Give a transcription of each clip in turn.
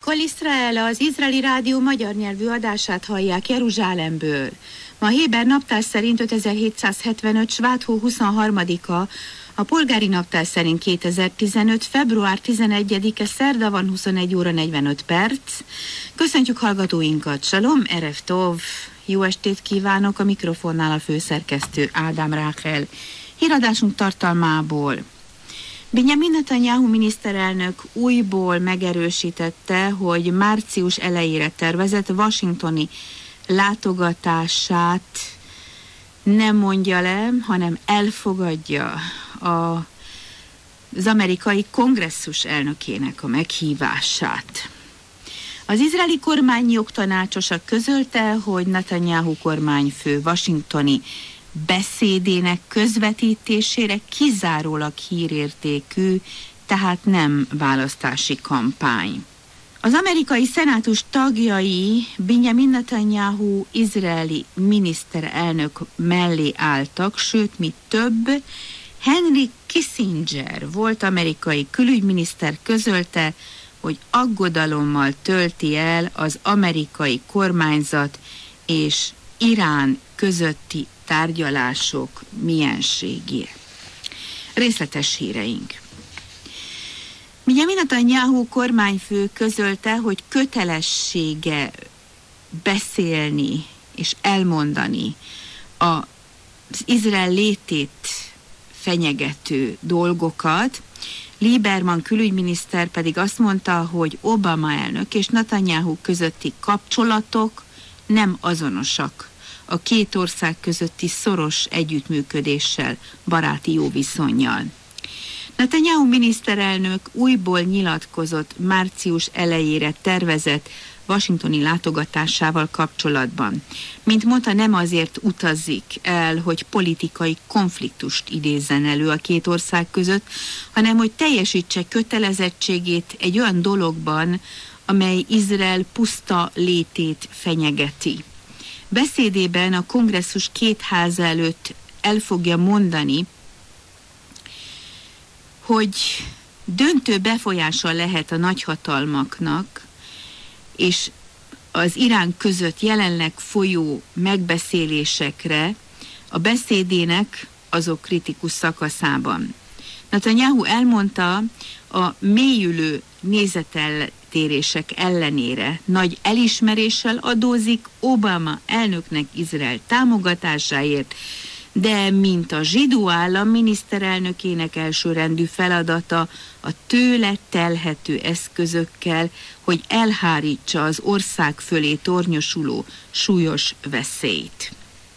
Kol Israel, az izraeli rádió magyar nyelvű adását hallják Jeruzsálemből. Ma Héber naptár szerint 5775. Sváthó 23-a, a polgári naptár szerint 2015. február 11-e szerda van 21 óra 45 perc. Köszöntjük hallgatóinkat, Salom, Erev Tov, jó estét kívánok, a mikrofonnál a főszerkesztő Ádám Ráhel. Híradásunk tartalmából. Benjamin Netanyahu miniszterelnök újból megerősítette, hogy március elejére tervezett washingtoni látogatását nem mondja le, hanem elfogadja az amerikai kongresszus elnökének a meghívását. Az izraeli kormány jogtanácsosa közölte, hogy Netanyahu kormányfő washingtoni beszédének közvetítésére kizárólag hírértékű, tehát nem választási kampány. Az amerikai szenátus tagjai Benjamin Netanyahu izraeli miniszterelnök mellé álltak, sőt, mi több, Henry Kissinger volt amerikai külügyminiszter közölte, hogy aggodalommal tölti el az amerikai kormányzat és Irán közötti tárgyalások mienségére. Részletes híreink. Benjamin Netanyahu kormányfő közölte, hogy kötelessége beszélni és elmondani az Izrael létét fenyegető dolgokat. Lieberman külügyminiszter pedig azt mondta, hogy Obama elnök és Netanyahu közötti kapcsolatok nem azonosak a két ország közötti szoros együttműködéssel, baráti jó viszonnyal. Netanyahu miniszterelnök újból nyilatkozott március elejére tervezett washingtoni látogatásával kapcsolatban. Mint mondta, nem azért utazik el, hogy politikai konfliktust idézzen elő a két ország között, hanem hogy teljesítse kötelezettségét egy olyan dologban, amely Izrael puszta létét fenyegeti. Beszédében a kongresszus két háza előtt el fogja mondani, hogy döntő befolyása lehet a nagyhatalmaknak, és az Irán között jelenleg folyó megbeszélésekre a beszédének azok kritikus szakaszában. Netanyahu elmondta, a mélyülő nézeteltérések ellenére nagy elismeréssel adózik Obama elnöknek Izrael támogatásáért, de mint a zsidó állam miniszterelnökének elsőrendű feladata a tőle telhető eszközökkel, hogy elhárítsa az ország fölé tornyosuló súlyos veszélyt.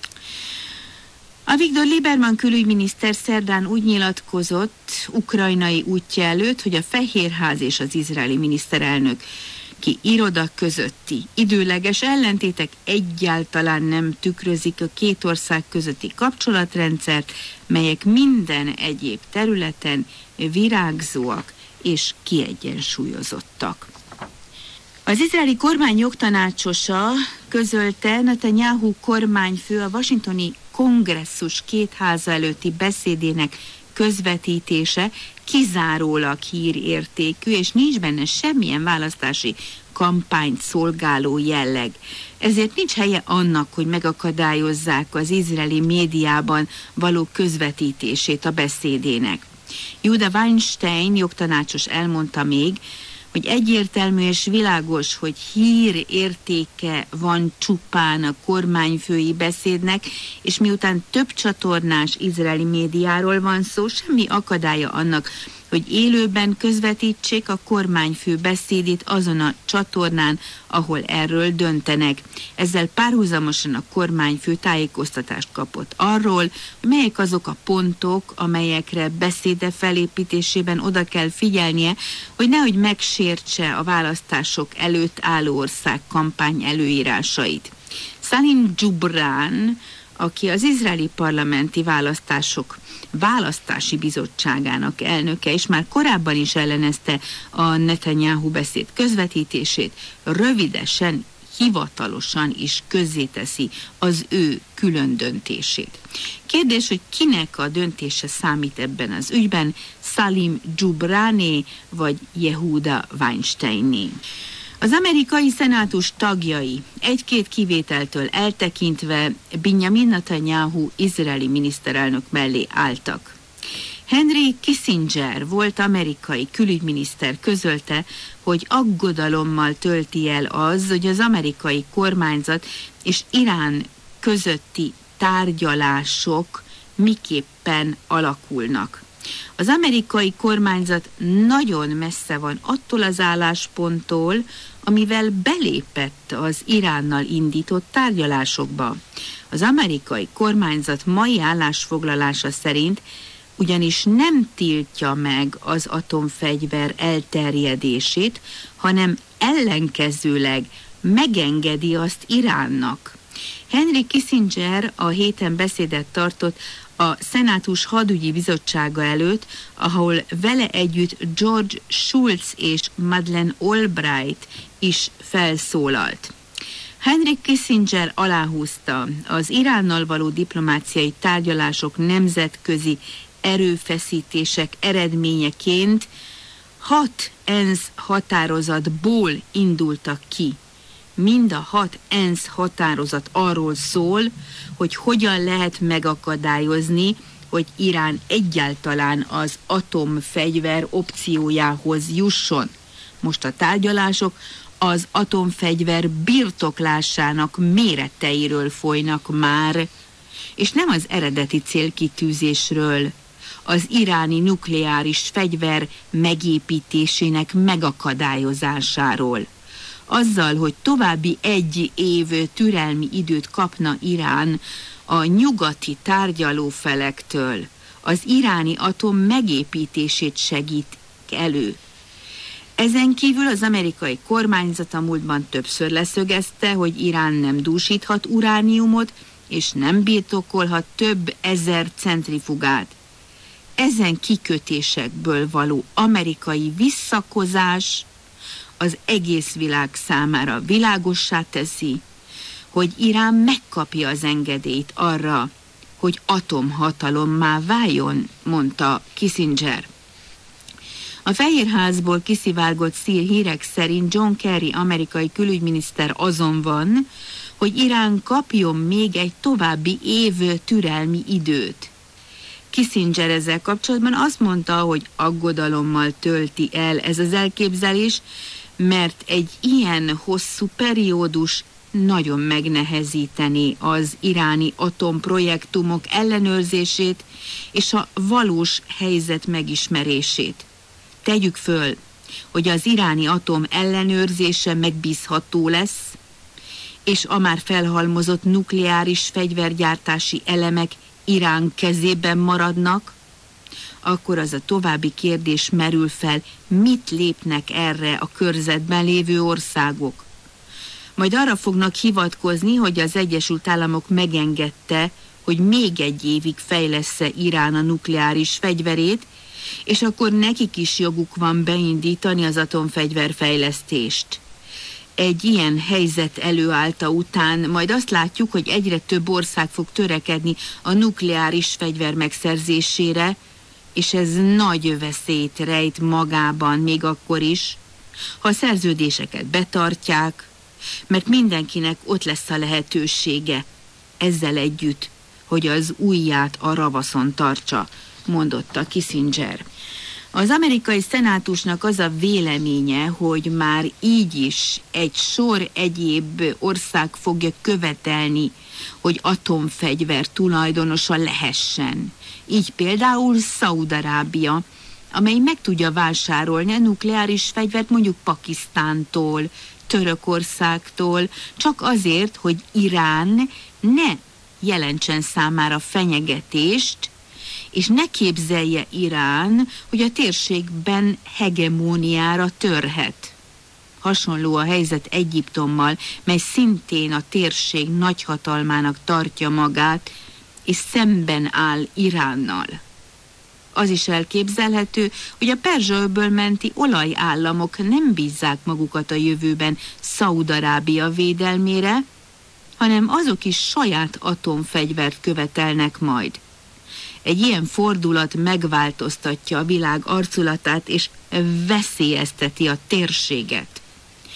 Avigdor Lieberman külügyminiszter szerdán úgy nyilatkozott ukrajnai útja előtt, hogy a Fehérház és az izraeli miniszterelnök iroda közötti időleges ellentétek egyáltalán nem tükrözik a két ország közötti kapcsolatrendszert, melyek minden egyéb területen virágzóak és kiegyensúlyozottak. Az izraeli kormány jogtanácsosa közölte, Netanyahu kormányfő a washingtoni kongresszus két háza előtti beszédének közvetítése kizárólag hírértékű, és nincs benne semmilyen választási kampányt szolgáló jelleg. Ezért nincs helye annak, hogy megakadályozzák az izraeli médiában való közvetítését a beszédének. Yehuda Weinstein jogtanácsos elmondta még, hogy egyértelmű és világos, hogy hírértéke van csupán a kormányfői beszédnek, és miután több csatornás izraeli médiáról van szó, semmi akadálya annak, hogy élőben közvetítsék a kormányfő beszédét azon a csatornán, ahol erről döntenek. Ezzel párhuzamosan a kormányfő tájékoztatást kapott arról, melyek azok a pontok, amelyekre beszéde felépítésében oda kell figyelnie, hogy nehogy megsértse a választások előtt álló ország kampány előírásait. Salim Jubran, aki az izraeli parlamenti választások választási bizottságának elnöke, és már korábban is ellenezte a Netanyahu beszéd közvetítését, rövidesen, hivatalosan is közzéteszi az ő külön döntését. Kérdés, hogy kinek a döntése számít ebben az ügyben, Salim Jubrané vagy Yehuda Weinsteiné. Az amerikai szenátus tagjai egy-két kivételtől eltekintve Benjamin Netanyahu izraeli miniszterelnök mellé álltak. Henry Kissinger volt amerikai külügyminiszter közölte, hogy aggodalommal tölti el az, hogy az amerikai kormányzat és Irán közötti tárgyalások miképpen alakulnak. Az amerikai kormányzat nagyon messze van attól az állásponttól, amivel belépett az Iránnal indított tárgyalásokba. Az amerikai kormányzat mai állásfoglalása szerint ugyanis nem tiltja meg az atomfegyver elterjedését, hanem ellenkezőleg megengedi azt Iránnak. Henry Kissinger a héten beszédet tartott a Szenátus hadügyi bizottsága előtt, ahol vele együtt George Shultz és Madeleine Albright is felszólalt. Henry Kissinger aláhúzta, az Iránnal való diplomáciai tárgyalások nemzetközi erőfeszítések eredményeként 6 ENSZ határozatból indultak ki. Mind a 6 ENSZ határozat arról szól, hogy hogyan lehet megakadályozni, hogy Irán egyáltalán az atomfegyver opciójához jusson. Most a tárgyalások az atomfegyver birtoklásának méreteiről folynak már, és nem az eredeti célkitűzésről, az iráni nukleáris fegyver megépítésének megakadályozásáról. Azzal, hogy további 1 év türelmi időt kapna Irán a nyugati tárgyalófelektől, az iráni atom megépítését segít elő. Ezen kívül az amerikai kormányzat a múltban többször leszögezte, hogy Irán nem dúsíthat urániumot, és nem birtokolhat több 1000 centrifugát. Ezen kikötésekből való amerikai visszakozás az egész világ számára világossá teszi, hogy Irán megkapja az engedélyt arra, hogy atomhatalommá váljon, mondta Kissinger. A Fehérházból kiszivárgott hírek szerint John Kerry amerikai külügyminiszter azon van, hogy Irán kapjon még egy további év türelmi időt. Kissinger ezzel kapcsolatban azt mondta, hogy aggodalommal tölti el ez az elképzelés, mert egy ilyen hosszú periódus nagyon megnehezíteni az iráni atomprojektumok ellenőrzését és a valós helyzet megismerését. Tegyük föl, hogy az iráni atom ellenőrzése megbízható lesz, és a már felhalmozott nukleáris fegyvergyártási elemek Irán kezében maradnak, akkor az a további kérdés merül fel, mit lépnek erre a körzetben lévő országok. Majd arra fognak hivatkozni, hogy az Egyesült Államok megengedte, hogy még 1 évig fejlessze Irán a nukleáris fegyverét, és akkor nekik is joguk van beindítani az atomfegyverfejlesztést. Egy ilyen helyzet előállta után majd azt látjuk, hogy egyre több ország fog törekedni a nukleáris fegyver megszerzésére, és ez nagy veszélyt rejt magában még akkor is, ha a szerződéseket betartják, mert mindenkinek ott lesz a lehetősége ezzel együtt, hogy az ujját a ravaszon tartsa, mondotta Kissinger. Az amerikai szenátusnak az a véleménye, hogy már így is egy sor egyéb ország fogja követelni, hogy atomfegyver tulajdonosa lehessen. Így például Szaúd-Arábia, amely meg tudja vásárolni a nukleáris fegyvert mondjuk Pakisztántól, Törökországtól, csak azért, hogy Irán ne jelentsen számára fenyegetést, és ne képzelje Irán, hogy a térségben hegemóniára törhet. Hasonló a helyzet Egyiptommal, mely szintén a térség nagyhatalmának tartja magát, és szemben áll Iránnal. Az is elképzelhető, hogy a Perzsa-öböl menti olajállamok nem bízzák magukat a jövőben Szaúd-Arábia védelmére, hanem azok is saját atomfegyvert követelnek majd. Egy ilyen fordulat megváltoztatja a világ arculatát és veszélyezteti a térséget.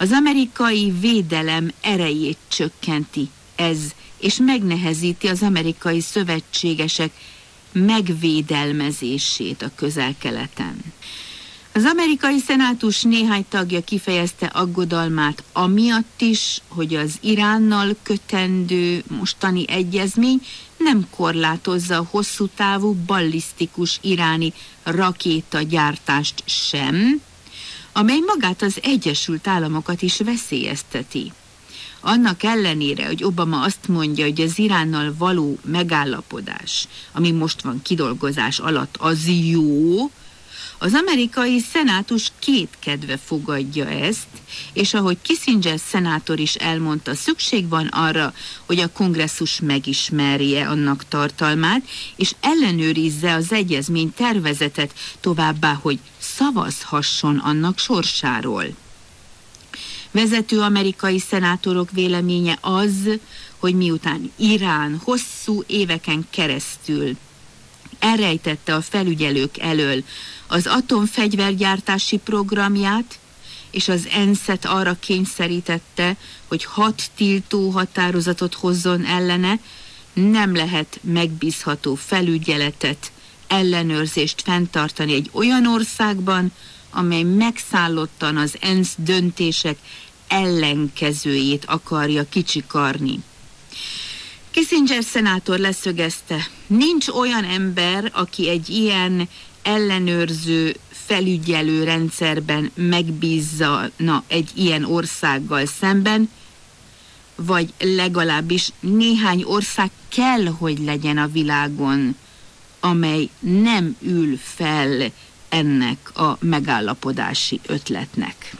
Az amerikai védelem erejét csökkenti ez, és megnehezíti az amerikai szövetségesek megvédelmezését a Közel-Keleten. Az amerikai szenátus néhány tagja kifejezte aggodalmát amiatt is, hogy az Iránnal kötendő mostani egyezmény nem korlátozza a hosszú távú ballisztikus iráni rakétagyártást sem, amely magát az Egyesült Államokat is veszélyezteti. Annak ellenére, hogy Obama azt mondja, hogy az Iránnal való megállapodás, ami most van kidolgozás alatt, az jó, az amerikai szenátus kétkedve fogadja ezt, és ahogy Kissinger szenátor is elmondta, szükség van arra, hogy a kongresszus megismerje annak tartalmát, és ellenőrizze az egyezmény tervezetet, továbbá, hogy szavazhasson annak sorsáról. Vezető amerikai szenátorok véleménye az, hogy miután Irán hosszú éveken keresztül elrejtette a felügyelők elől az atomfegyvergyártási programját, és az ENSZ-et arra kényszerítette, hogy 6 tiltó határozatot hozzon ellene, nem lehet megbízható felügyeletet, ellenőrzést fenntartani egy olyan országban, amely megszállottan az ENSZ döntések ellenkezőjét akarja kicsikarni. Kissinger szenátor leszögezte, nincs olyan ember, aki egy ilyen ellenőrző, felügyelő rendszerben megbízzana egy ilyen országgal szemben, vagy legalábbis néhány ország kell, hogy legyen a világon, amely nem ül fel ennek a megállapodási ötletnek.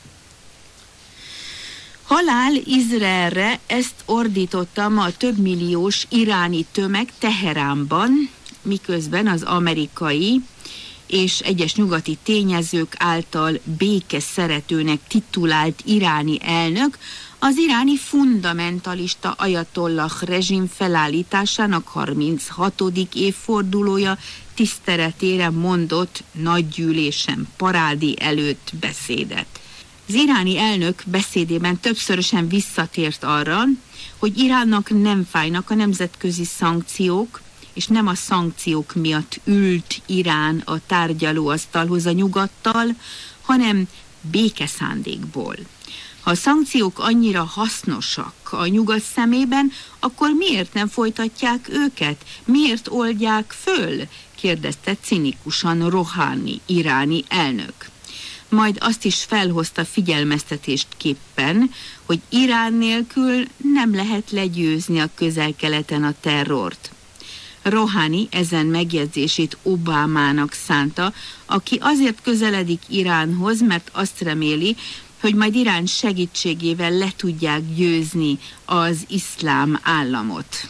Halál Izraelre, ezt ordította ma a többmilliós iráni tömeg Teheránban, miközben az amerikai és egyes nyugati tényezők által békeszeretőnek titulált iráni elnök az iráni fundamentalista ajatollah rezsim felállításának 36. évfordulója tiszteletére mondott nagygyűlésen parádi előtt beszédet. Az iráni elnök beszédében többszörösen visszatért arra, hogy Iránnak nem fájnak a nemzetközi szankciók, és nem a szankciók miatt ült Irán a tárgyalóasztalhoz a nyugattal, hanem békeszándékból. Ha a szankciók annyira hasznosak a nyugat szemében, akkor miért nem folytatják őket? Miért oldják föl? Kérdezte cinikusan Rouhani iráni elnök. Majd azt is felhozta figyelmeztetésképpen, hogy Irán nélkül nem lehet legyőzni a Közel-Keleten a terrort. Rouhani ezen megjegyzését Obamának szánta, aki azért közeledik Iránhoz, mert azt reméli, hogy majd Irán segítségével le tudják győzni az iszlám államot.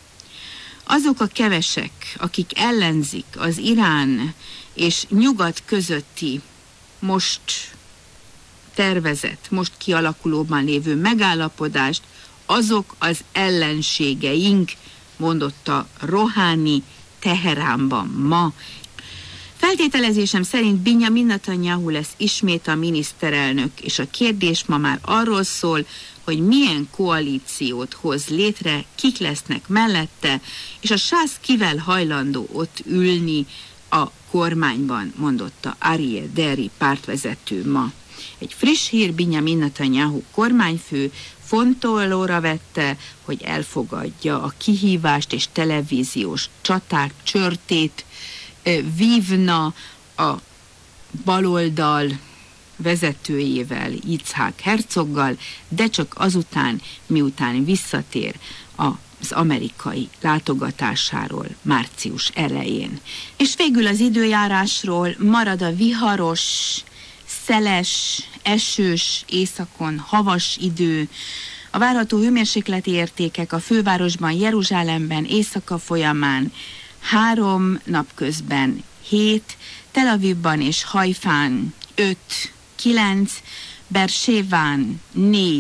Azok a kevesek, akik ellenzik az Irán és nyugat közötti most tervezett, most kialakulóban lévő megállapodást, azok az ellenségeink, mondotta Rouhani Teheránban ma. Feltételezésem szerint Binyamin Netanyahu lesz ismét a miniszterelnök, és a kérdés ma már arról szól, hogy milyen koalíciót hoz létre, kik lesznek mellette, és a sász kivel hajlandó ott ülni a kormányban, mondotta Aryeh Deri pártvezető ma. Egy friss hír: Binyamin Netanyahu kormányfő fontolóra vette, hogy elfogadja a kihívást és televíziós csaták csörtét vívna a baloldal vezetőjével, Yitzhak Herzoggal, de csak azután, miután visszatér az amerikai látogatásáról március elején. És végül az időjárásról: marad a viharos, szeles, esős, északon havas idő. A várható hőmérsékleti értékek a fővárosban, Jeruzsálemben éjszaka folyamán 3, napközben 7, Tel Avivban és Hajfán 5, 9, Berséván 4,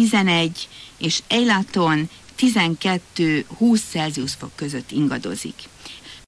11 és Eilaton 12-20 Celsius fok között ingadozik.